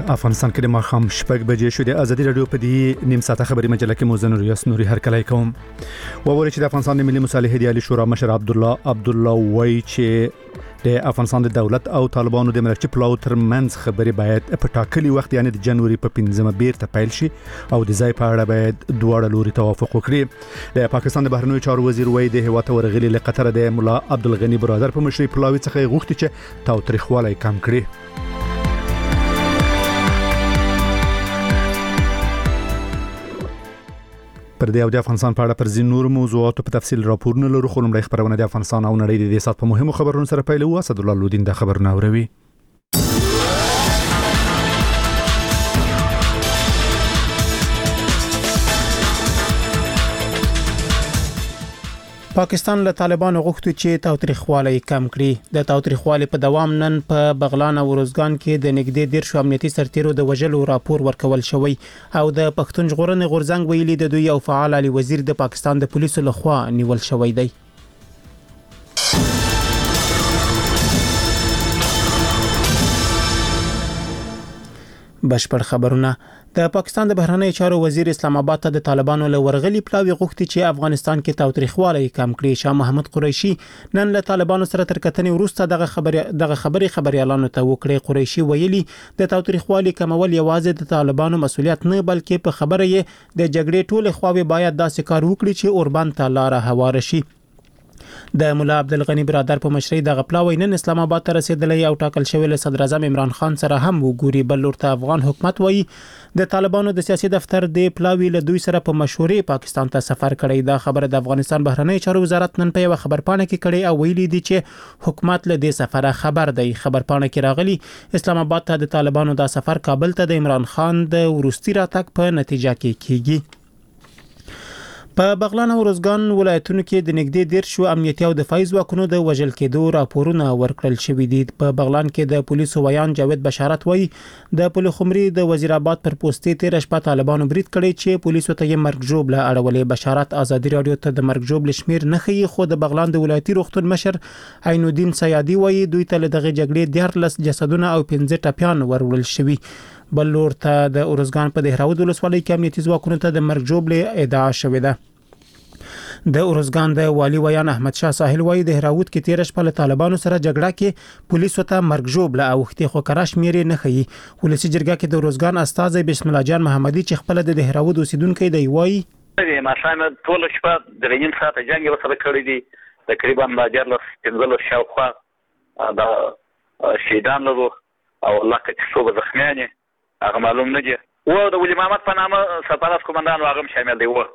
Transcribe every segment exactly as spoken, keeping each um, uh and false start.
افغانستان کې د ماښام شپږ بجې شو. د ازادي رادیو په دې نیم ساعته خبري مجله کې موزن ریاست نوري هر کله کوم وویل چې د افغانستان د ملي مصالحې د عالی شورا مشر عبد الله عبد الله وای چې د افغانستان د دولت او طالبانو د مرکزي پلاو ترمنځ خبري باید په ټاکلي وخت یعنی د جنوري په پنځمه بیرته پیل شي او د ځای په اړه باید دواړه لوري توافق وکړي. د پاکستان د بهرنیو چارو وزیر وای د هیواد ورغلي له قطر د مولا عبدالغنی برادر په مشرۍ پلاوي څخه غوښتي چې تاوتریخوالی کم کړي. پر دې او د افغانستان په اړه پر ځینو نور موضوعاتو په تفصیل راپورونه لرو. خو لومړی خبرونه د افغانستان او نړۍ د دې سات په مهمو خبرونو سره پیل وو. اسد الله لودین د خبرونه اوروي. پاکستان له طالبانو غوښتي چې تاوتریخوالی کم کړي. د تاوتریخوالي په دوام نن په بغلان او روزګان کې د نږدې ډیر شو امنیتي سرتیرو د وژلو راپور ورکول شوی او د پښتون ژغورنې غورځنګ ویلي د دوی او فعال علي وزیر د پاکستان د پولیسو لخوا نیول شوی دی. بشپړ خبرونه. د پاکستان د بهرنیو چارو وزیر اسلام آباد ته د طالبانو له ورغلي پلاوي غوښتي چې افغانستان کې تاوتریخوالی کم کړي. شاه محمد قریشي نن له طالبانو سره تر کتنې وروسته دغه خبري دغه خبري خبريالانو ته وکړي. قریشي ویلي د تاوتریخوالی کمول یوازې د طالبانو مسولیت نه بلکې په خبره یې د جګړې ټول خواوې باید داسې کار وکړي چې اوربند ته لار هوار شي. د مولا عبدالغنی برادر په مشرۍ د غپلاوي نن اسلام آباد ته رسیدلی او ټاکل شوی له صدر اعظم عمران خان سره هم وګوري. بل ورته افغان حکومت وایي د طالبانو د سیاسي دفتر د پلاوي له دوی سره په مشورې پاکستان ته سفر کړی. دا خبره د افغانستان بهرنیو چارو وزارت نن په یو خبرپاڼه کې کړې او ویلي دي چې حکومت له دې سفره خبر دی. خبرپاڼه کې راغلي اسلام آباد ته د طالبانو دا سفر کابل ته د عمران خان د ورستي راتګ په نتیجه کې کیږي. په بغلان او روزګان ولایتونو کې د نږدې ډیر شو امنیتي او دفاعي ځواکونو د وژل کېدو راپورونه ورکړل شوې دي. په بغلان کې د پولیسو ویان جاوید بشارت وایي د پلخمري د وزیر آباد پر پوسټي تیر شپه طالبانو برید کړی چې پولیسو ته یې مرګ ژوبله اړولې. بشارت ازادي رادیو ته د مرګ ژوبل شمیر نه خي خو د بغلان د ولایتي روغتون مشر عین الدین سیادي وایي دوی ته دغه جګړې دیارلس جسدونه او پنځه ټپيان ورول شوي. بل لور ته د اورزګان په دهراود ولسوالۍ کې امنیتي ځواکونو ته د مرګ ژوبله ادعا شوې ده. د اورزګان د والی ویان احمد شاه ساحل وایي د هراود کې تیر شپه له طالبانو سره جګړه کې پولیسو ته مرګ ژوبله اوختي خو کراش میري نه خي. ولسی جرګه کې د اورزګان استاد بسم الله جان محمدي چې خپل د هراود اوسیدونکو دی وایي ما شامه ټول شپه د نیم ساعت جنگ وسره کړی دي. تقریبا د جرلس پنځلس شاوخوا د شهیدان له او الله کې څو زخمیان هغه معلوم نه دي. و د ولی محمد په نامه سرپرست کمانډان واغم شامل دی. و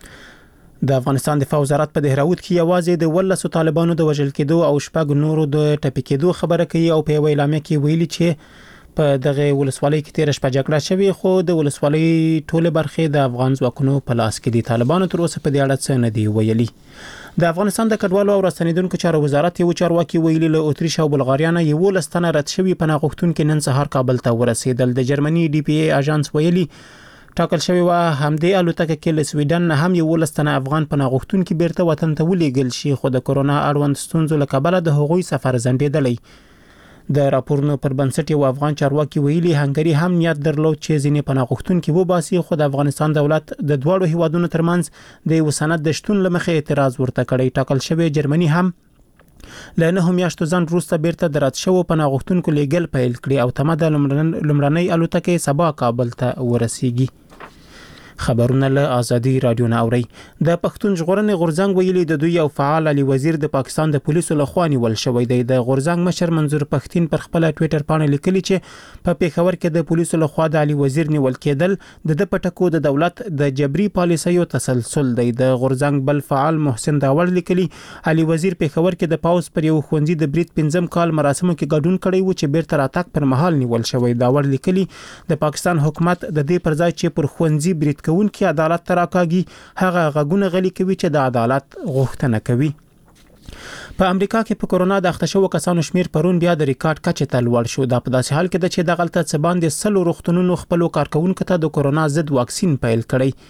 د افغانستان دفاع وزارت په دهراود کې یوازې د ولسو طالبانو د وژل کېدو او شپږ نورو د ټپي کېدو خبره کوي او په اعلامیه کې ویلي چې په دغه ولسوالۍ کې تیر شپه جګړه شوې خو د ولسوالۍ ټوله برخه د افغان ځواکونو په لاس کې دي. طالبانو تر اوسه په دې اړه څه نه دی ویلي. د افغانستان د کډوالو او راستنیدونکو چارو وزارت یو چارواکي ویلي له اتریش او بلغاریا نه یو لستنه رد شوی پناه غوښتونکو نن سهار کابل ته ورسېدل. د جرمني ډي پی ای اژانس ویلي ټاکل شوی و همدې الوتکه کې له سویډن نه هم یو لستنه افغان پناه غوښتونکو بیرته وطن ته ولېږل شي خو د کورونا اړوند ستونزو له کبله د هغوی سفر ځنډېدلی. د راپورونو پر بنسټ یو افغان چارواکي ویلي هنګري هم نیت درلود چې ځینې پناه غوښتونکو وباسي خو د افغانستان دولت د دواړو هیوادونو ترمنځ د یو سند د شتون لمخې اعتراض ورته کړی. ټاکل شوی جرمني هم له نه میاشتو ځان وروسته بیرته د رد شوو پناه غوښتونکو لیږل پیل کړي او تمه د لومړنۍ الوتکې سبا کابل ته ورسیږي. خبرونه له ازادي رادیو نه اوري. د پښتون ژغورنې غورځنګ ویلي د دوی او فعال علي وزیر د پاکستان د پولیسو لخوا نیول شوی دی. د غورځنګ مشر منظور پښتين پر خپل ټوئیټر باندې لیکلي چې په پیښور کې د پولیسو لخوا د علي وزیر نیول کېدل د د پټکو د دولت د جبري پالیسیو تسلسل دی. د غورځنګ بل فعال محسن داور لیکلي علي وزیر پیښور کې د پاوس پر یو خوندې د بریټ پنځم کال مراسمو کې ګډون کړی و چې بیرته راتګ پر مهال نیول شوی. داور لیکلي د پاکستان حکومت د دې پر ځای چې پر خوندې بریټ کوون کې عدالت تراکاږي هغه غږونه غلي کوي چې د عدالت غوښتنه کوي. په امریکا کې په کورونا د اخته شوو کسانو شمیر پرون بیا د ریکارډ کچې ته لوړ شو. دا په داسې حال کې ده چې د غلطه څه باندې سلو روغتونونو خپلو کارکونکو ته د کورونا ضد واکسین پیل کړی.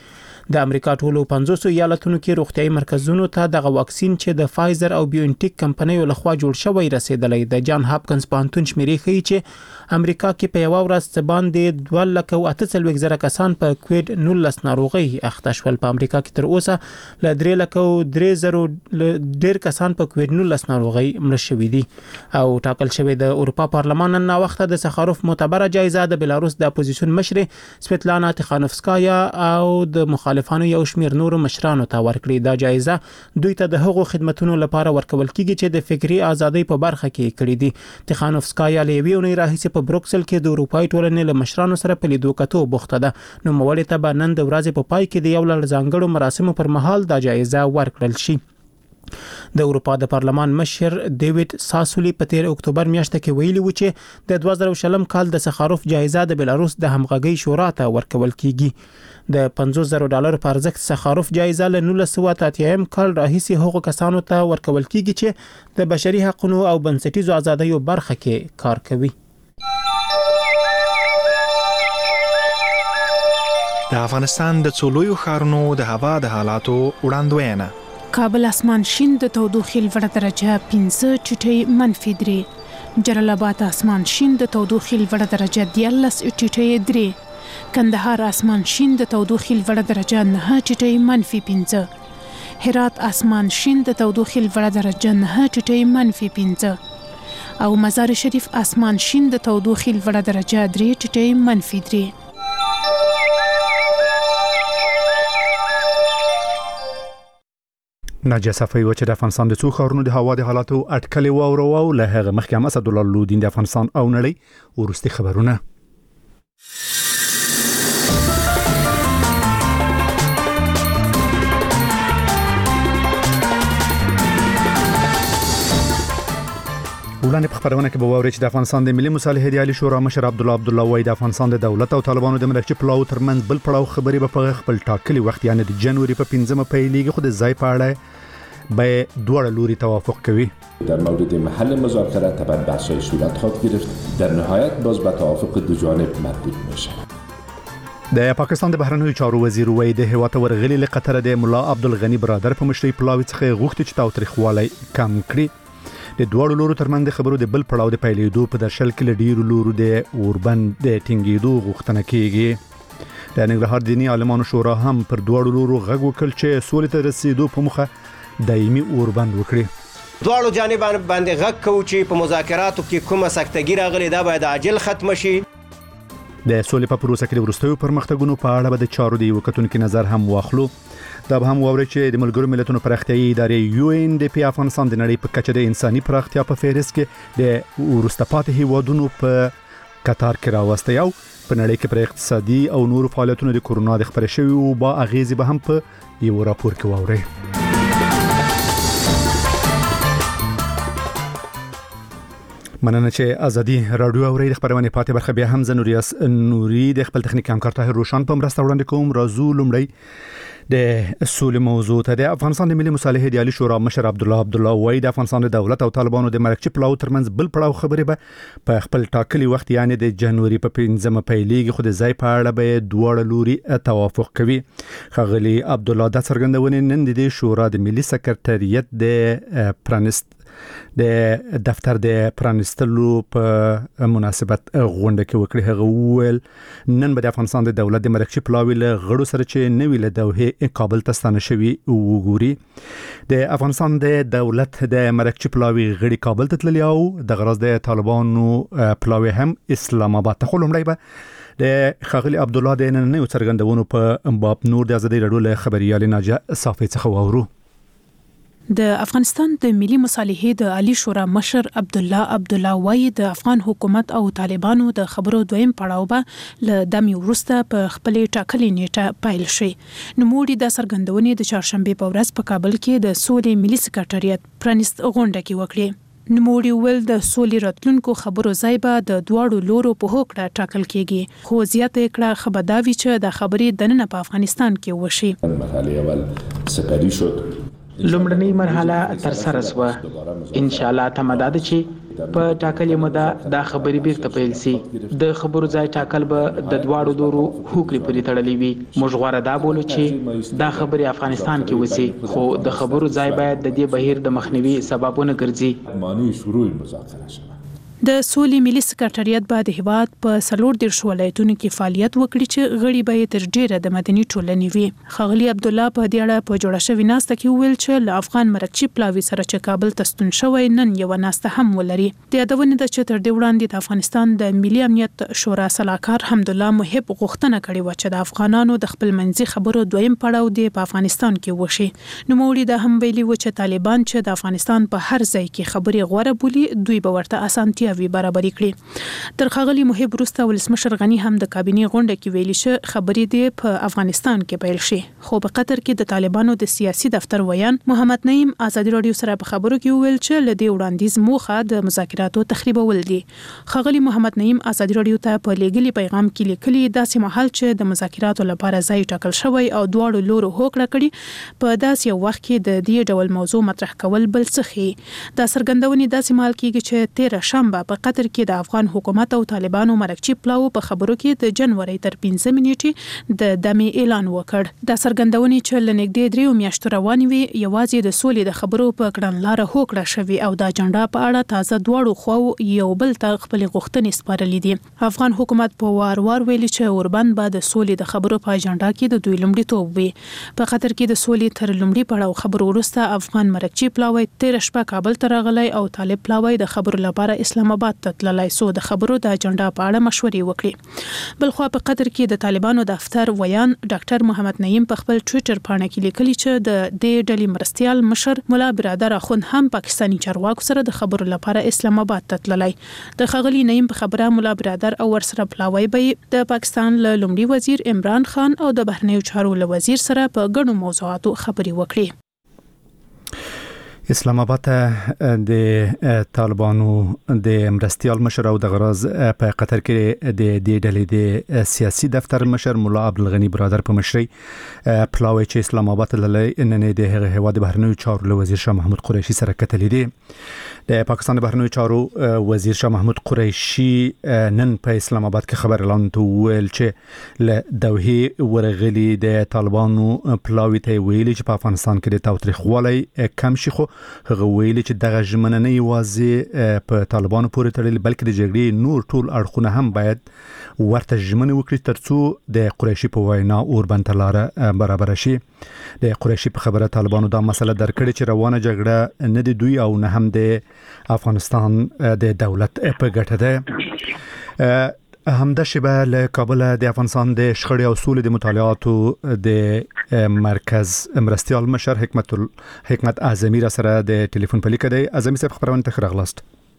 د امریکا ټولو پنځوس ایالتونو کې روغتيایي مرکزونو ته د واکسین چې د فایزر او بیوانټیک کمپنیو لخوا جوړ شوی رسیدلی د جان هاپکنز پوهنتون شمیرې ښیي چې امریکا کې په یو ورځ باندې دوه لکه او اته څلوېښت زره کسان په کووډ نولس ناروغي اخته شول. په امریکا کې تر اوسه ل درې لکه او درې زره ډیر کسان په کووډ نولس ناروغي مړ شوي دي. او ټاکل شوی د اروپا پارلمان نن وخت د سخاروف معتبره جایزه د بلاروس د اپوزیسیون مشر سویتلانا تخانوفسکایا او د مخالفانو یو شمیر نورو مشرانو ته ورکړي. دا جایزه دوی ته د هغو خدماتو لپاره ورکول کیږي چې د فکری ازادۍ په برخه کې کړي دي. تخانوفسکایا له یوې اونۍ راهیسې په بروکسل کې د اروپای ټولنې له مشرانو سره په لیدو کتو بوخته ده. نو مولې ته به نن د ورځې په پای کې د یو لړ ځانګړو مراسمو پر مهال دا جایزه ورکړل شي. د اروپا د پارلمان مشر ډیوډ ساسولی په تیر اکتوبر میاشت کې ویلي و چې د دوه زره شلم کال د سخاروف جایزه د بلاروس د همغږي شورا ته ورکول کیږي. د پنځوس زره ډالر په ارزښت سخاروف جایزه له نولس سوه اته اتیا کال راهیسې هغو کسانو ته ورکول کیږي چې د بشري حقوقو او بنسټیزو ازادیو برخه کې کار کوي. د افغانستان د څولویو ښارونو د هوا د حالاتو وړاندوینه. کابل اسمان شین د تودوخې لوړه درجه پنځه ټیټې منفي درې، جلال آباد اسمان شین د تودوخې لوړه درجه دیارلس ټیټې درې، کندهار اسمان شین د تودوخې لوړه درجه نه ټیټې منفي پنځه، هرات اسمان شین د تودوخې لوړه درجه نه ټیټې منفي پنځه او مزار شریف اسمان شین د تودوخې لوړه درجه درې ټیټې منفي درې. ناجیه صفوي و چې د افغانستان د څو ښارونو د هوا د حالاتو اټکلې واورو او له هغه مخکې هم اسد الله لودین د افغانستان او نړۍ وروستي خبرونه. وړاندې په خبرونه کې به واورئ چې د افغانستان د ملي مصالحې د عالی شورا مشر عبدالله عبدالله وایي د افغانستان د دولت او طالبانو د مرکزي پلاو ترمنځ بل پړاو خبرې به په خپل ټاکلي وخت یعنی د جنوري په پنځمه پیلېږي، خو د ځای په اړه به دواړه لوري توافق کوي. در مورد محل مذاکرات باید بحث‌های صورت خواهد گرفت، در نهایت باز به توافق دو جانب مربوط میشه. د پاکستان د بهرنیو چارو وزیر وایي د هیواد ورغلي له قطر د مولا عبدالغنی برادر په مشرۍ پلاوي څخه غوښتي چې تاوتریخوالی کم کړي. د دوړو لورو ترمنځ د خبرو د بل پړاو د پیلېدو په درشل کې له ډیرو لورو د اوربند د ټینګېدو غوښتنه کیږي. د ننګرهار دیني عالمانو شورا هم پر دوړو لورو غږ وکړ چې سولې ته رسیدو په مخه دایمي اوربند وکړي. دوړو جانبان باندې غږ کوي چې په مذاکراتو کې کومه سختګي راغلي دا باید عاجل ختم شي. د سولې په پروسه کې د وروستیو پرمختګونو په اړه به د چارو د یو کتونکو نظر هم واخلو. دا به هم واورئ چې د ملګرو ملتونو پراختیایي ادارې یو ان ډي پی افغانستان د نړۍ په کچه د انساني پراختیا په فهرست کې د وروسته پاتې هیوادونو په کتار کې راوستی او په نړۍ کې پر اقتصادي او نورو فعالیتونو د کورونا د خپرې شوي وبا اغیزې به هم په یو راپور کې واورئ. مننه چې ازادي رادیو اوري د خبرونه پاتې برخه بیا هم زنوریاس نوري د خپل تخنیک همکار طاهر روشن په مرسته وړاندې کوم. راځو لومړی د سولې موضوع ته. د افغانستان د ملي مصالحې د عالی شورا مشر عبدالله عبدالله وایي د افغانستان د دولت او طالبانو د مرکزي پلاو ترمنځ بل پړاو خبرې به په خپل ټاکلي وخت یعنی د جنوري په پنځمه پیلېږي، خو د ځای په اړه به دواړه لوري توافق کوي. ښاغلي عبدالله دا څرګندونې نن د شورا د ملي سکرټریت د پرانست د دفتر د پرانستلو په مناسبت غونډه کې وکړي. هغه وویل نن به د افغانستان د دولت د مرکزي پلاوي له غړو سره چې نوی له دوحې کابل ته ستانه شوي وګوري. د افغانستان د دولت د مرکزي پلاوي غړي کابل ته تللي او د غرض د طالبانو پلاوي هم اسلام آباد ته. خو لومړی به د ښاغلي عبدالله د نننیو څرګندونو په باب نور د ازادي رادیو له خبريال ناجیه صافي څخه واورو. د افغانستان د ملي مصالحې د عالی شورا مشر عبدالله عبدالله وایي د افغان حکومت او طالبانو د خبرو دویم پړاو به له دمې وروسته په خپلې ټاکلې نیټه پیل شي. نوموړي د څرګندونې د چهارشنبې په ورځ په کابل کې د سولې ملي سکرټریت پرانست غونډه کې وکړې. نوموړي ویل د سولې راتلونکو خبرو ځای به د دواړو لورو په هوکړه ټاکل کېږي، خو زیاته کړه خبرداوي چې د خبرې دننه په افغانستان کې وشي. مرحله اول سپری شد، لومړنۍ مرحله تر سره شوه. ان شاء الله تمداد چې په ټاکلې موده دا خبرې بیرته پیل سي. د خبرو ځای ټاکل به د دواړو دورو هوکړې پورې تړلې وي. موږ غوره دا بولو چې دا خبرې افغانستان کې وسي، خو د خبرو ځای باید د دې بهیر د مخنیوي سببونه ګرځي. معنی شروع مذاکره شوه. د سولې ملي سکرټریات به د هیواد په څلور دیرش ولایتونو کې فعالیت وکړي چې غړي به یې تر ډیره د مدني ټولنې وي. ښاغلي عبدالله په دې اړه په جوړه شوې ناسته کې وویل چې له افغان مرکچي پلاوي سره چې کابل ته ستون شوی نن یوه ناسته هم ولري. د یادونې ده چې تر دې وړاندې د افغانستان د ملي امنیت شورا سلاکار حمدالله محب غوښتنه کړې وه چې د افغانانو د خپل منځي خبرو دویم پړاو دی په افغانستان کې وشي. نوموړي دا هم ویلي و چې طالبان چې د افغانستان په هر ځای کې خبرې غوره بولي دوی به ورته اسانتیا وی برابرې کړي. تر ښاغلي محب وروسته ولسمشر غني هم د کابینې غونډه کې ویلي چې خبرې دې په افغانستان کې پیل شي، خو په قطر کې د طالبانو د سیاسي دفتر ویان محمد نعیم ازادي راډیو سره په خبرو کې وویل چې له دې وړاندیز موخه د مذاکراتو تخریبول دي. ښاغلي محمد نعیم ازادي راډیو ته په لیږلي پیغام کې لیکلي داسې مهال چې د مذاکراتو لپاره ځای ټاکل شوی او دواړو لورو هوکړه کړي په داسې یو وخت کې د دې ډول موضوع مطرح کول بل څه ښيي. دا څرګندونې داسې مهال کېږي چې تیره شنبه په قطر کې د افغان حکومت او طالبانو مرکچي پلاو په خبرو کې د جنوري تر پنځمې نیټې د دمې اعلان وکړ. دا څرګندونې چې له نږدې دریو میاشتو روانې وي یوازې د سولې د خبرو په کړنلاره هوکړه شوې او د اجنډا په اړه تازه دواړو خواو یو بل ته خپل غوښتنې سپارلې دي. افغان حکومت په وار وار ویلي چې اوربند به د سولې د خبرو په اجنډا کې د دوی لومړیتوب وي. په قطر کې د سولې تر لومړي پړاو خبرو وروسته افغان مرکچي پلاوی تیر شپه کابل ته راغلی او طالب پلاوی د خبرو لپاره اسلام آباد ته تللی سو د خبرو د اجنډا په اړه مشورې وکړي. بلخوا په قطر کې د طالبانو دفتر ویان ډاکټر محمد نعیم په خپل ټوئیټر پاڼه کې لیکلي چې د دې ډلې مرستيال مشر مولا برادر اخوند هم پاکستاني چارواکو سره د خبرو لپاره اسلام آباد ته تللی. د ښاغلي نعیم په خبره مولا برادر او ورسره پلاوی به د پاکستان له لومړي وزیر عمران خان او د بهرنیو چارو له وزیر سره په ګڼو موضوعاتو خبرې وکړي. اسلام آباد ته د طالبانو د مرستيال مشر او د غراز په قطر کې د دې ډلې د سیاسي دفتر مشر مولا عبدالغنی برادر په مشرۍ پلاوی چې اسلام آباد ته للی نن د هغه هیواد بهرنیو چارو له وزیر شاه محمود قریشي سره کتلې دي. د پاکستان بهرنیو چارو وزیر شاه محمود قریشي نن په اسلام آباد کې خبر اعلان ویل چې له دوحې ورغلي د طالبانو پلاوی ته ویلي چې په افغانستان کې د تاوتریخوالي کم شي، خو هغه ویلي چې دغه ژمنه نه یوازې په طالبانو پورې تړلې بلکې د جګړې نور ټول اړخونه هم باید ورته ژمنه وکړي ترڅو د قریشي په وینا اوربند ته لاره برابر شي. د قریشي په خبره طالبانو دا مسله درکړې چې روانه جګړه نه د دوی او نه هم د افغانستان د دولت په ګټه ده. همدا شبه له کابل د افغانستان د شخړې او سولې د مطالعاتو د مرکز مرستيال مشر حکمت حکمت اعظمي را سره د ټلیفون په لیکه دی. اعظمي صاحب خبرونه ته راغلاست.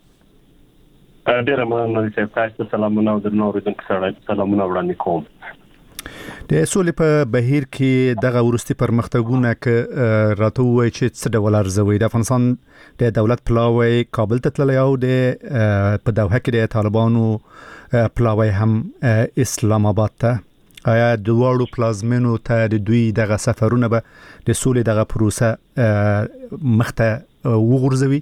ډیره مننه چې تاسو سلامونه او د نورو د سلامونه وړاندې کوم. د سولې په بهیر کې دغه ورستي پرمختګونه ک راته وای چې څه ډول ارزوي د افغانستان د دولت پلاوی کابل ته تللی او د په دوحه کې د طالبانو پلاوی هم اسلام آباد ته. آیا دواړو پلازمینو ته د دوی دغه سفرونه به د سولې دغه پروسه مخته وغورځوي؟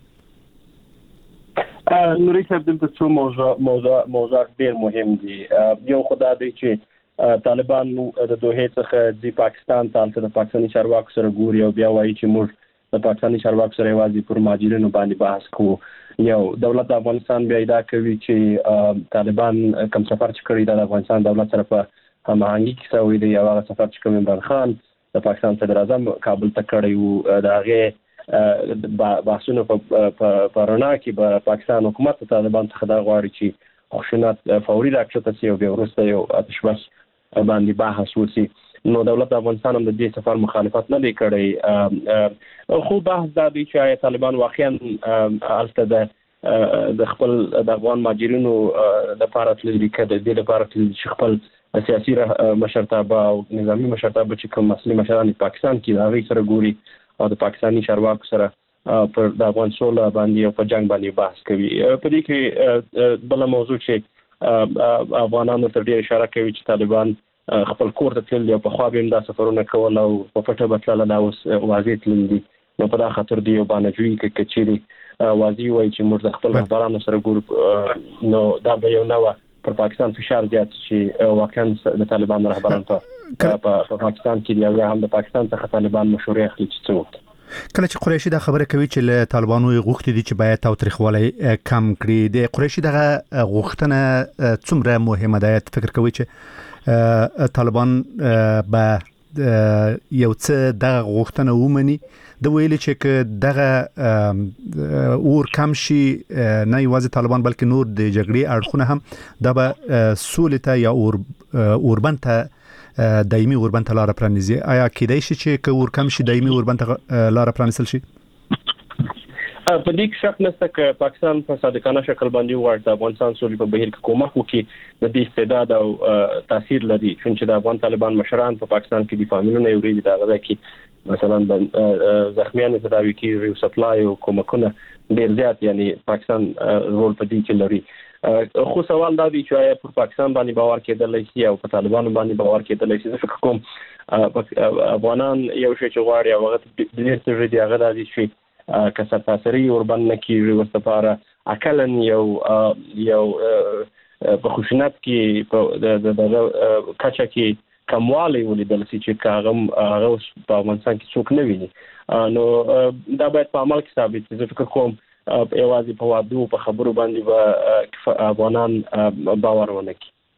نوري صاحب دلته څو موضوع موضوع موضوع ډېر مهم دي. یو خدای دی چې طالبان د دوحې څخه د پاکستان ته د پاکستاني چارواکو سره ګوري او بیا وایي چې موږ د پاکستاني چارواکو سره یوازې پر مهاجرینو باندې بحث کوو. یو دولت د افغانستان بیا ادعا کوي چې طالبان کوم سفر چې کړی د افغانستان دولت سره په هماهنګي کې سوی دی. یو هغه سفر چې کوم عمران خان د پاکستان صدر اعظم کابل ته کړی وو، د هغه بحثونه په رڼا کې به پاکستان حکومت ته طالبان څخه دا غواړي چې خشونت فوري راکښته شي او بیا وروسته یو آتشبس باندې بحث وشي. نو دولت د افغانستان هم د دې سفر مخالفت نه دی کړی، خو بحث دا دی چې آیا طالبان واقعا البته د د خپل د افغان مهاجرینو لپاره تللي که د دې لپاره تللي چې خپل سیاسي مشرتابه او نظامی مشرتابه چې کوم اصلي مشران پاکستان کې د هغوی سره ګوري او د پاکستاني چارواکو سره پر د افغان سوله باندې او په جنگ باندې بحث کوي. په دې کې بله موضوع چې افغانانو تر ډېره اشاره کوي چې طالبان خپل کور ته تللي او په خوا به هم دا سفرونه کول او په پټه به تلله، دا اوس واضح تللي دي. نو په دا خاطر دی یو باندې وی کې کچيري واضح وای چې موږ د خپل رهبرانو سره ګور نو دا به یو نو پر پاکستان فشار زیات شي واقعا د طالبان رهبران ته په پاکستان کې دی هم د پاکستان څخه طالبان مشورې اخلي چې څه کله چې قریشي دا خبره کوي چې له طالبانو غوښتي دي چې باید تاوتریخوالی کم کړي د قریشي دغه غوښتنه څومره مهمه ده فکر کوي چې طالبان به یو څه دغه غوښتنه ومني د ویلي چې دغه اور کم شي نه یوازې طالبان بلکې نور د جګړې اړخونه هم د به سولې ته یا اور اوربند ته دایمي اوربند ته لار پرانیزي آیا کېدای شي چې که ور کم شي دایمي اوربند ته لار پرانیزل شي په دې کې شک نشته چې پاکستان په صادقانه شکل باندې ورته افغانستان سولې په بهیر کې کومک وکړي د دې استعداد او تاثیر لري چې د افغان طالبان مشران په پاکستان کې د فامیلونو یوري د هغه کې مثلا د زخمیانو تداوی کې ریو سپلای او کومکونه ډیر زیات یعنی پاکستان رول په دې کې لري خو سوال دا دی چې آیا په پاکستان باندې باور کېدلای شي او په طالبانو باندې باور کېدلای شي زه فکر کوم افغانان یو شی چې غواړي او هغه د دې څه دی هغه د شي که سرتاسري اوربند نه کیږي ورسپاره اکلن یو یو په خشونت کې په د کچا کې کموالی ولیدل چې کاغم هغه په افغانستان کې څوک نه ویني نو دا باید په عمل کې ثابت شي زه فکر کوم په یوازې په وادو په خبرو باندې به افغانان باور ونه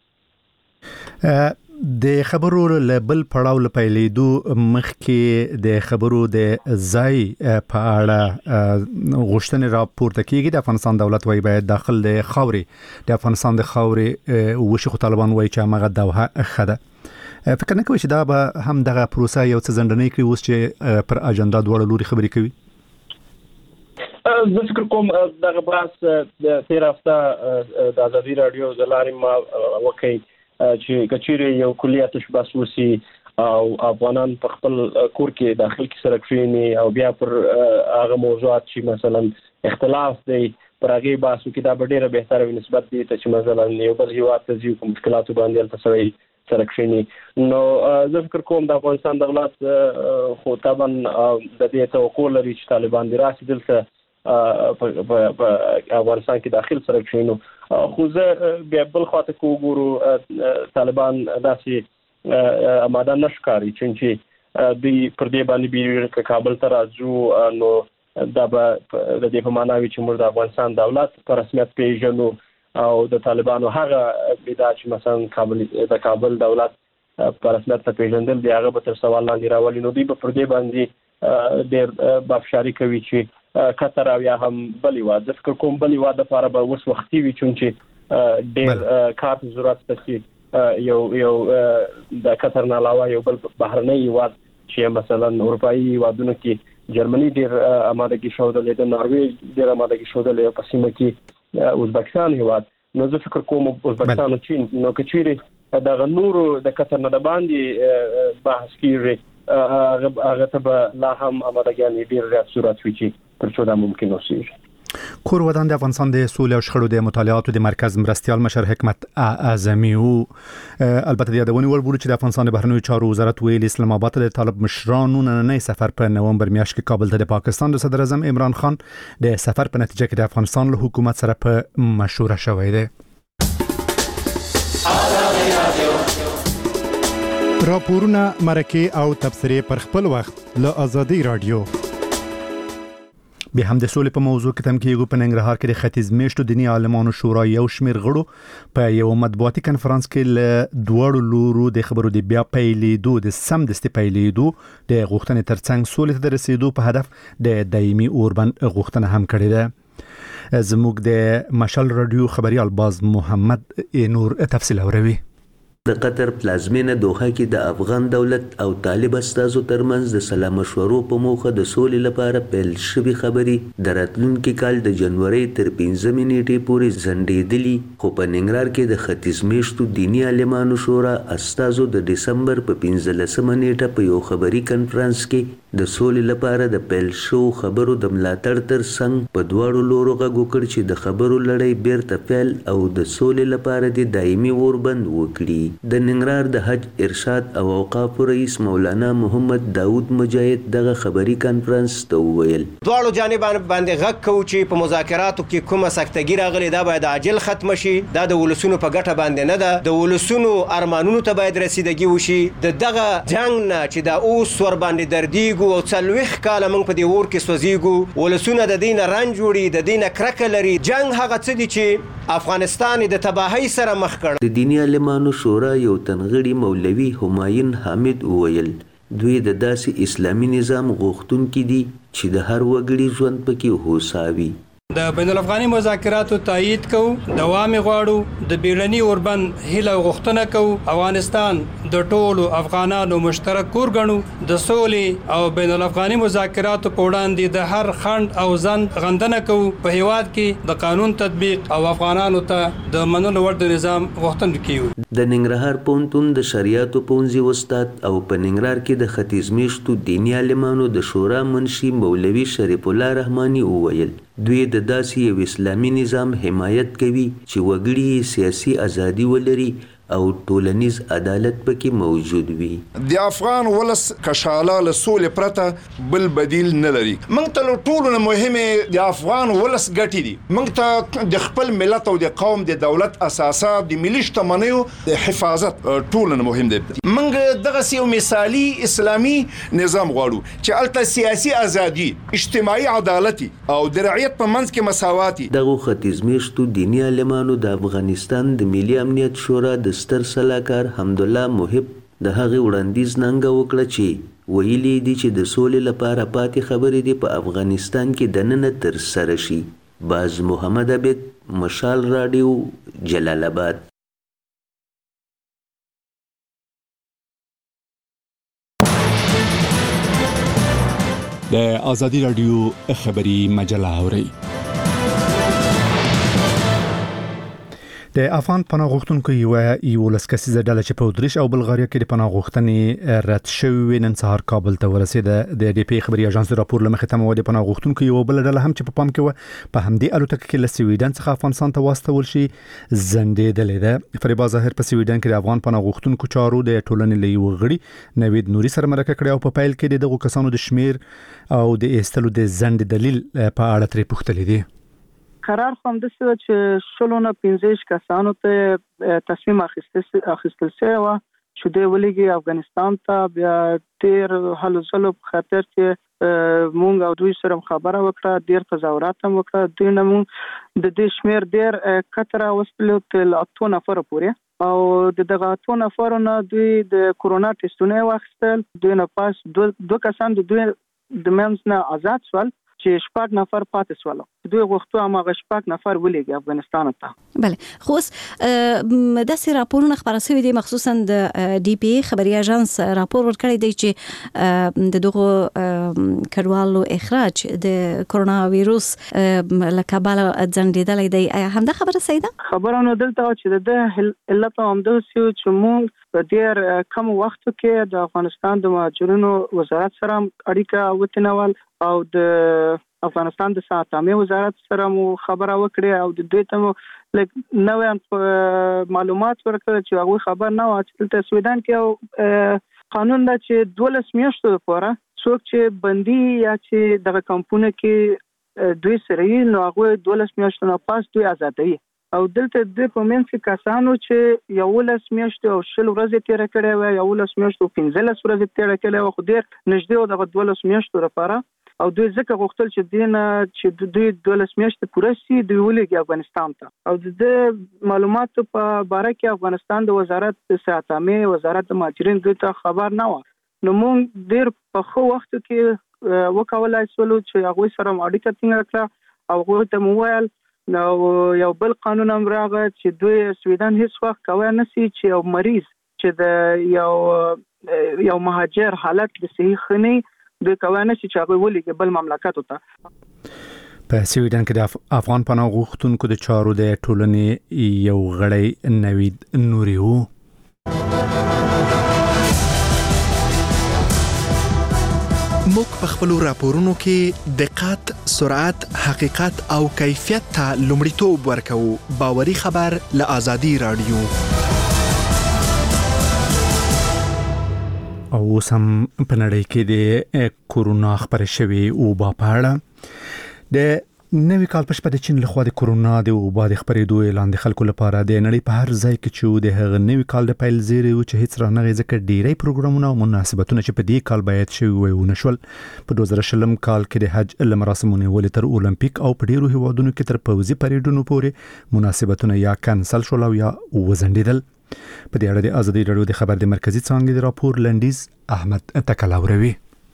کړي د خبرو له بل پړاو لپیلیدو مخکې د خبرو د ځای په اړه غوښتنې راپورته کیږي د افغانستان دولت وايي باید داخل د خاورې د افغانستان د خاورې وشي خو طالبان وايي چې هغه دوه خده فکر نه کوي چې دا به هم دغه پروسه یو څه ځنډنې کړي اوس چې پر اجنډا دوړ لوري خبرې کوي زه فکر کوم دغه بحث د تیر هفته د ازادي رادیو د لارې ما وکړ چې کچېرې یو کلیه تشبث وسی او افغانان په خپل کور کې داخل کې سره کښینی او بیا پر هغه موضوعات چې مثلا اختلاف دی پر هغه بحث کې دا ډیره بهتره وي نسبت دي ته چې مثلا یو بل هیواد ته ځي کوم مشکلات باندې تاسو سره کښینی نو زه فکر کوم د افغانستان دولت خو طبعا د دې توقع لري چې طالبان دي راشي دلته په افغانستان کې داخل سره کښینو خو زه بیا بل خواته وګورو طالبان داسې اماده نشکاري چې دوی پر دې باندې بیرته کابل ته راځو نو دا به د دې په معنی چې موږ د افغانستان دولت په رسمیت پیژنو او د طالبانو هغه بدا چې مثلا کابل د کابل دولت په رسمیت پیژندل دی هغه به تر سوال لاندې راولي نو دوی په پر دې باندې ډېر بافشاری کوي چې قطر او یا هم بلی واد د فکر کوم بلی واد لپاره به اوس وختي وي چې ډېر کار ضرورت پکې یو یو د قطر نه علاوه یو بل بهرنی واد چې مثلا اروپאי وادونو کې جرمني ډېر آمادګي شودلې د ناروې ډېر آمادګي شودلې په سیمه کې ازبکستان هیواد نو زه فکر کوم ازبکستان او چین نو کچېره د نورو د قطر نه باندې بحث کیږي هغه ته لا هم آمادګي ډېر زیات صورت وي تر څو دا ممکن اوسېږي کور ودان د افغانستان د سولې او شخړو د مطالعاتو د مرکز مرستيال مشر حکمت اعظمي او البته د یادونې وړ بوله چې د افغانستان د بهرنیو چارو وزارت ویل اسلام آباد د طالب مشرانو نننۍ سفر په نومبر میاشت کې کابل ته د پاکستان د صدر اعظم عمران خان د سفر په نتیجه کې د افغانستان له حکومت سره په مشوره شوې ده. راپورونه مرکه او تبصره پر خپل وخت له ازادي رادیو. به هم د سولې په موضوع کې تم کېږي په ننګرهار کې د ختیځ میشتو دینی عالمانو شورا یو شمیر غړو په یو مطبوعاتي کنفرانس کې له دوړو لورو د خبرو د بیا پیلېدو د سم دستي پیلېدو د غوښتنې ترڅنګ سولې ته رسیدو په هدف د دایمي اوربند غوښتنه هم کړې ده. زموږ د مشال رادیو خبريال باز محمد نور تفصیل اوروي. د قطر پلازمینه دوحه کې د افغان دولت او طالب استازو ترمنځ د سلا مشورو په موخه د سولې لپاره پیل شوې خبرې د راتلونکي کال د جنوري تر پنځمې نیټې پورې ځنډېدلې خو په ننګرهار کې د ختیځ میشتو دینی عالمانو شورا استازو د دسمبر په پنځلسمه نیټه په یو خبري کنفرانس کې د سولې لپاره د پیل شو خبرو د ملاتړ ترڅنګ په دواړو لورو غږ وکړ چې د خبرو لړۍ بیرته پیل او د سولې لپاره د دایمي اوربند وکړي. د ننګرهار د حج ارشاد او اوقاف رئیس مولانا محمد داود مجاهد دغه خبري کانفرنس ته وویل دواړو جانبانو باندې غږ کوو چې په مذاکراتو کې کومه سختګي راغلې دا باید عاجل ختم شي. دا د ولسونو په ګټه باندې نه ده. د ولسونو ارمانونو ته باید رسیدګي وشي. د دغه جنگ نه چې دا اوس ور باندې دردیږو او څلوېښت کاله موږ په دې اور کې سوځیږو، ولسونه د دې نه رنج وړي، د دې نه کرکه لري. جنگ هغه څه دي چې افغانستان د تباهۍ سره مخ کړ. د دیني عالمانو شورا یو تنغړي مولوي همایون حامد وویل دوی د داسې اسلامي نظام غوښتونکي دي چې د هر وګړي ژوند پکې هوسا وي. د بین الافغاني مذاکراتو تایید کوو، دوام غواړو، د بیړني اوربند هیله غوښتنه کوو. افغانستان د ټولو افغانانو مشترک کور ګڼو. د سولې او بین الافغاني مذاکراتو په وړاندې د هر خنډ او ځنډ غندنه کوو. په هیواد کې د قانون تطبیق او افغانانو ته د منلو وړ د نظام غوښتونکي یو. د ننګرهار پوهنتون د شریعتو پوهنځي استاد او په ننګرهار کې د ختیځ میشتو دیني عالمانو د شورا منشي مولوي شریف الله رحماني وویل دوی د داسې یو اسلامي نظام حمایت کوي چې وګړي سیاسي ازادي ولري او ټولنیز عدالت پکې موجود وي. د افغان ولس کشاله له سولې پرته بل بدیل نه لري. موږ ته ټولو نه مهمه د افغان ولس ګټې دي. موږ ته د خپل ملت او د قوم د دولت اساسات د ملي شتمنیو د حفاظت ټولو نه مهم دي. موږ دغه یو مثالي اسلامي نظام غواړو چې الته سیاسي ازادي، اجتماعي عدالت او د رعیت په منځ کې مساوات. دغه ختیځ میشتو دیني عالمانو د افغانستان د ملي امنیت شورا د ستر سلاکار حمدالله محب د هغې وړاندیز ننګه وکړه چې ویلي دي چې د سولې لپاره پاتې خبرې دي په افغانستان کې دننه تر سره شي. باز محمد عبید، مشال راډیو، جلال آباد. د آزادی راډیو خبري مجله اوري. د افغان پناه غوښتونکو یو یو لسکسیزه ډله چې په اتریش او بلغاریا کې د پناه غوښتنې رد شوې نن سهار کابل ته ورسېده. د ډي پی خبري اژانس راپور لمخې تمو د پناه غوښتونکو یو بل ډله هم چې په پام کې و په همدې الوتکه کې له سویډن څخه افغانستان ته واستول شي زندېدلې ده. فریبا ظاهر په سویډن کې د افغان پناه غوښتونکو چارو د ټولنې له یو غړي نوید نوري سره مرکه کړې او په پیل کې دغه کسانو د شمیر او د ایستلو د زند دلیل په اړه ترې پوښتلې دي. قرار خوام دسته چې شلونه پنځه کسانو ته تصمیم اخیستل اخیستل شوی و چې دوی ولېږي افغانستان ته. بیا ډېر هلو ځلو په خاطر چې مونږ او دوی سره خبره وکړه، ډېر تظاهرات هم وکړه. دوی نه مونږ د دې شمیر ډېر کتره وسپلو تل اتو نفر پورې او د دغه اتو نفرو نه دوی د کورونا ټیسټونه واخیستل. دوی نه پاس دو, دو کسان د دوی د منځ نه آزاد شول چې شپږ نفر پاتې شول. دوی غوښتو هغه شپږ نفر ولېږي افغانستان ته. بله، خو اوس داسې راپورونه خپاره شوي دي، مخصوصا د ډي پی خبري اژانس راپور ورکړی دی چې د دغو کډوالو اخراج د کورونا ویروس له کبله ځنډېدلی دی. آیا همدا خبره صحیح ده؟ خبره نو دلته چې د علت همدغسې و چې موږ په ډېر کم وخت کې د افغانستان د مهاجرینو وزارت سره اړیکه وټینول او د افغانستان د ساتامې وزارت سره مو خبره وکړه او د دوی ته مو لږ نوې معلومات ورکړل چې هغه خبر نه و چې د سویډن کې یو قانون دی چې دولس میاشتو لپاره څوک چې بندي یا چې دغه کمپونه کې دوی سره یې نو هغه دولس میاشتو نه پاس دوی آزادوي. او دلته د په منځ کې کسانو چې یولس میاشتې او شل ورځې تېره کړې وه، یولس میاشتې او پنځلس ورځې تېره کړې وه، خو ډېر نږدې و دغه دولس میاشتو لپاره. او دوی ځکه غوښتل چې دوی نه چې دوی دولس میاشتې پوره شي دوی ولېږي افغانستان ته. او د معلوماتو په باره کې افغانستان د وزارت د ساتامې وزارت د مهاجرین دوی ته خبر نه و. نو موږ ډېر په ښه وختو کې وکولای شولو چې هغوی سره اړیکه ټینګه کړه او هغوی ته مو وویل نو یو بل قانون هم راغی چې دوی سویډن هیڅ وخت کولی نه شي چې یو مریض چې د یو یو مهاجر حالت د صحیح ښه نه دوی کولی نه شي چې هغوی ولېږي بل مملکتو ته. په سویډن کې د افغان پناه غوښتونکو د چارو د ټولنې یو غړی نوید نوري و. موږ په خپلو راپورونو کې دقت، سرعت، حقیقت او کیفیت ته لومړیتوب ورکوو. باوري خبر له آزادی راډیو. او سم په نړۍ کې د کورونا خبرې شوي او با پاړه د نوې کال په شپه د چین لخوا د کورونا د وبا د خبرېدو اعلان د خلکو لپاره د نړۍ په هر ځای کې چې د هغه نوې کال د پیل زیری او چې هیڅ رانغې ځکه ډیری پروګرامونه او مناسبتونه چې په دې کال باید شوي وي ونشول په دوه زره شلم کال کې د حج لمراسمونه ولې تر اولمپیک او په ډیرو هیوادونو کې تر پوزي پریډونو پورې مناسبتونه یا کانسل شول او یا وزندیدل. په دې اړه د ازادي رادیو د خبر د مرکزی څانګې د راپور لنډیز احمد تکلاوروي.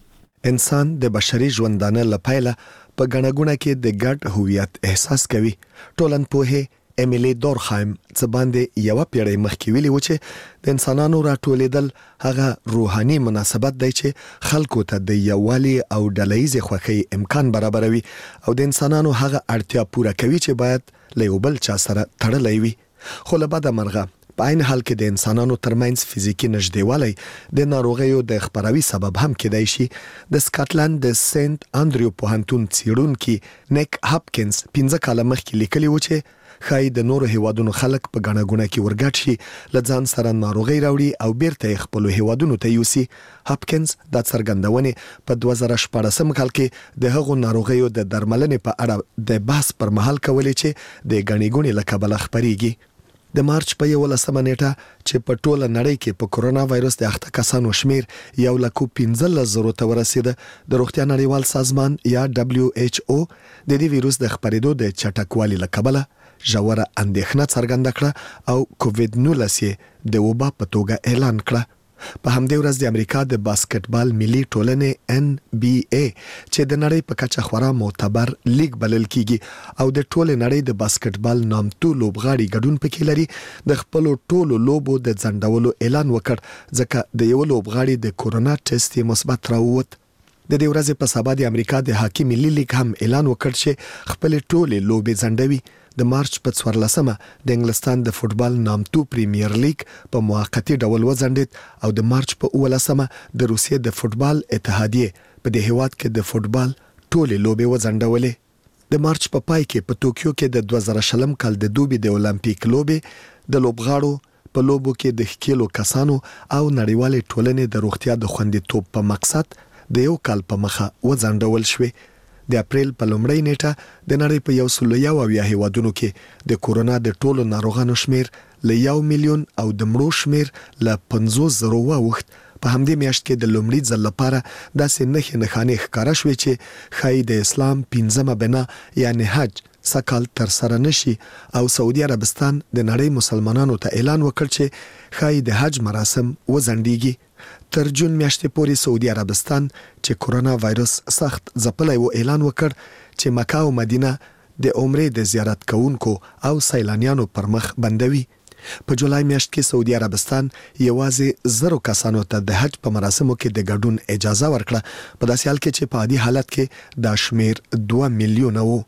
انسان د بشري ژوندانه لپاره په غنغونه کې د ګډ هویت احساس کوي. ټولنپوه امیلی دورخایم څه باندې یو پیړۍ مخکې ویلي و چې د انسانانو راټولیدل هغه روحاني مناسبت دی چې خلکو ته د یووالي او ډلهییزې خوښۍ امکان برابروي او د انسانانو هغه اړتیا پوره کوي چې باید له یو بل چا سره تړلی وي. خو له بده مرغه په عین حال کې د انسانانو ترمنځ فزیکی نږدېوالی د ناروغیو د خپراوي سبب هم کېدای شي. د سکاټلند د سنت انډریو پوهنتون څېړونکي نیک هاپکینز پنځه کاله مخکې لیکلي و چې ښایي د نورو هیوادونو خلک په ګڼه ګوڼه کې ورګډ شي، له ځان سره ناروغۍ راوړي او بیرته یې خپلو هیوادونو ته یوسي. هاپکینز دا څرګندونې په دوه زره شپاړسم کال کې د هغو ناروغیو د درملنې په اړه د بحث پر مهال کولې چې د ګڼې ګوڼې له کبله خپریږي. د مارچ په یولسمه نیټه چې په ټوله نړۍ کې په کورونا وایرس د اخته کسانو شمیر یو لک پنځلس زره ته ورسېده. د روغتیا نړیوال سازمان یا دبليو ایچ او د دې وایرس د خپرېدو د چټکوالي له کبله ژوره اندېښنه څرګنده کړه او کووډ نولس یې د وبا په توګه اعلان کړه. په همدې ورځ د امریکا د باسکټبال ملي ټولنې ان بي اي چې د نړۍ په کچه خورا معتبر لیګ بلل کیږي او د ټوله نړۍ د باسکټبال نامتو لوبغاړي ګډون پکې لري، د خپل ټولو لوبو د ځنډولو اعلان وکړ ځکه د یو لوبغاړي د کورونا ټیسټ مثبت راووت. د دې ورځې په سبا د امریکا د هاکي ملي لیګ هم اعلان وکړ چې خپل ټولې لوبې ځنډوي. د مارچ په څوارلسمه د انګلستان د فوتبال نامتو پریمیر لیګ په موقتی ډول وځنډید او د مارچ په اولسمه د روسیې د فوتبال اتحادیه په دې هیواد کې د فوتبال ټولې لوبې وځنډولې. د مارچ په پای کې په توکیو کې د دوه زره شلم کال د دوبي د اولمپیک لوبې د لوبغاړو په لوبو کې د ښکېلو کسانو او نړیوالې ټولنې د روغتیا د خوندیتوب په مقصد د یو کال په مخه وځنډول شوې. د اپریل په لومړۍ نیټه د نړۍ په یو سل یو اویا هیوادونو کې د کورونا د ټولو ناروغانو شمیر له یو میلیون او د مړو شمیر له پنځوس زره واوښت. په همدې میاشت کې د لومړي ځل لپاره داسې نښې نښانې ښکاره شوې چې ښایي د اسلام پنځمه بنا یعنی حج سکال تر سره نشي او سعودي عربستان د نړۍ مسلمانانو ته اعلان وکړ چې ښایي د حج مراسم وځنډیږي. تر جون میاشتې پورې سعودي عربستان چې کورونا وایرس سخت ځپلی و اعلان وکړ چې مکه او مدینه د عمرې د زیارت کوونکو او سیلانیانو پر مخ بندوي. په جولای میاشت کې سعودي عربستان یوازې زرو کسانو ته د حج په مراسمو کې د ګډون اجازه ورکړه، په داسې حال کې چې په عادي حالت کې دا شمیر دوه میلیونه وو.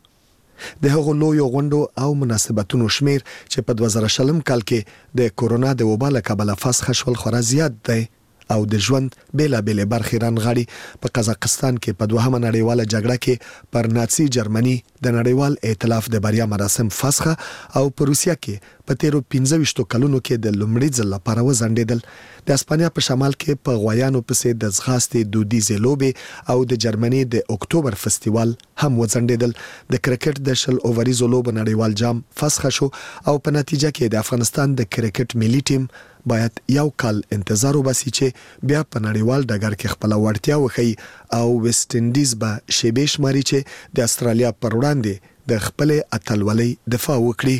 د هغو لویو غونډو او مناسبتونو شمیر چې په دوه زره شلم کال کې د کورونا د وبا له کبله فسخ شول خورا زیات دی او د ژوند بیلابېلې برخې رانغاړي. په قزاقستان کې په دوهمه نړیواله جګړه کې پر ناتسي جرمني د نړیوال ائتلاف د بریا مراسم فسخه او په روسیه کې په تیرو پنځه ویشتو کلونو کې د لومړي ځل لپاره وځنډېدل. د اسپانیا په شمال کې په غویانو پسې د ځغاستې دودیزې لوبې او د جرمني د اکتوبر فستیوال هم وځنډېدل. د کرکټ د شل اووریزو لوبو نړیوال جام فسخه شو او په نتیجه کې د افغانستان د کرکټ ملي ټیم باید یو کال انتظار وباسي چې بیا په نړیوال ډګر کې خپل وړتیا وښيي او ویسټ انډیز به شیبې شماري چې د استرالیا پر وړاندې د خپل اتلولۍ دفاع وکړي.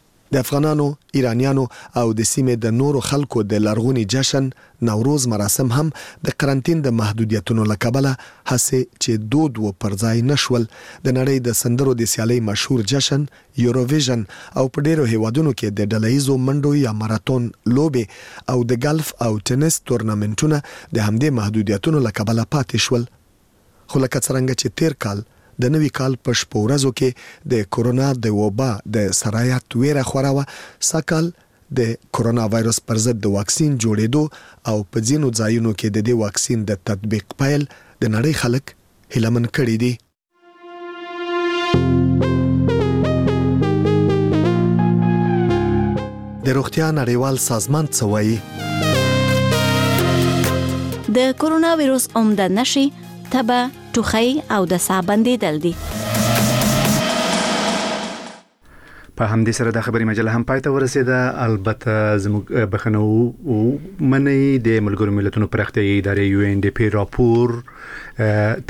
د افغانانو، ایرانیانو او د سیمې د نورو خلکو د لرغوني جشن نوروز مراسم هم د قرنټین د محدودیتونو له کبله هڅې چې دود و پر ځای نشول. د نړۍ د سندرو د سیالۍ مشهور جشن یوروویژن او په ډیرو هیوادونو کې د ډلهییزو منډو یا ماراتون لوبې او د ګلف او ټینس تورنمنټونه د همدې محدودیتونو له کبله پاتې شول. خو لکه څرنګه چې تیر کال د نوي کال په شپو ورځو کې د کورونا د وبا د سرایت ویره خوره وه، سږ کال د کورونا وایرس پر ضد د واکسین جوړېدو او په ځینو ځایونو کې د دې واکسین د تطبیق پیل د نړۍ خلک هیلهمن کړي دي. د روغتیا نړیوال سازمان څه وایي؟ د کورونا وایروس عمده نشي تبه ټوخی او د ساه بندیدل دي. په همدې سره د خبري مجله هم پای ته ورسېده. البته زموږ بخنو منی د ملګرو ملتونو پراختیایي ادارې یو ان ډي پی راپور